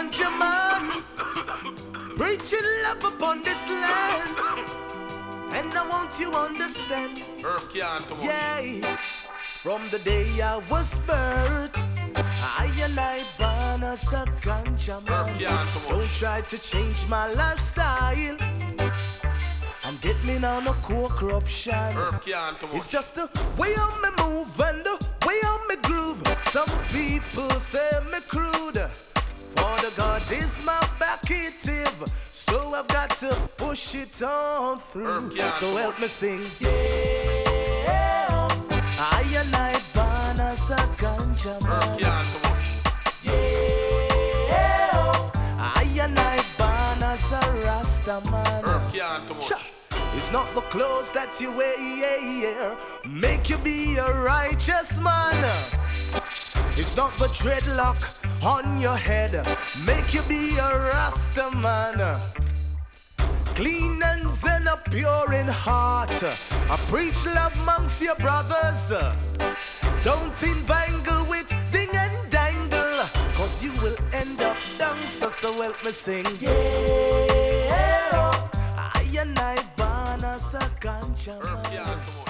ganja man, preaching love upon this land. And I want you understand, Herb can't too much. yeah, from the day I was birthed, I and I born as a ganja man. Herb can't too much. Don't try to change my lifestyle and get me on a corruption. Herb can't too much. It's just the way I me move and the way I me groove. Some people say me crude, for the God is my backative, so I've got to push it on through. So help me sing. Yeah, I and I born as a ganja man. Herb can't too much. Yeah, I and I born as a Rasta man. Herb can't too much. It's not the clothes that you wear make you be a righteous man. It's not the dreadlock on your head make you be a Rasta man. Clean hands and a pure in heart. I preach love amongst your brothers. Don't entangle with ding and dangle, cause you will end up down. So help me sing. Yeah, I and I born as a ganja man.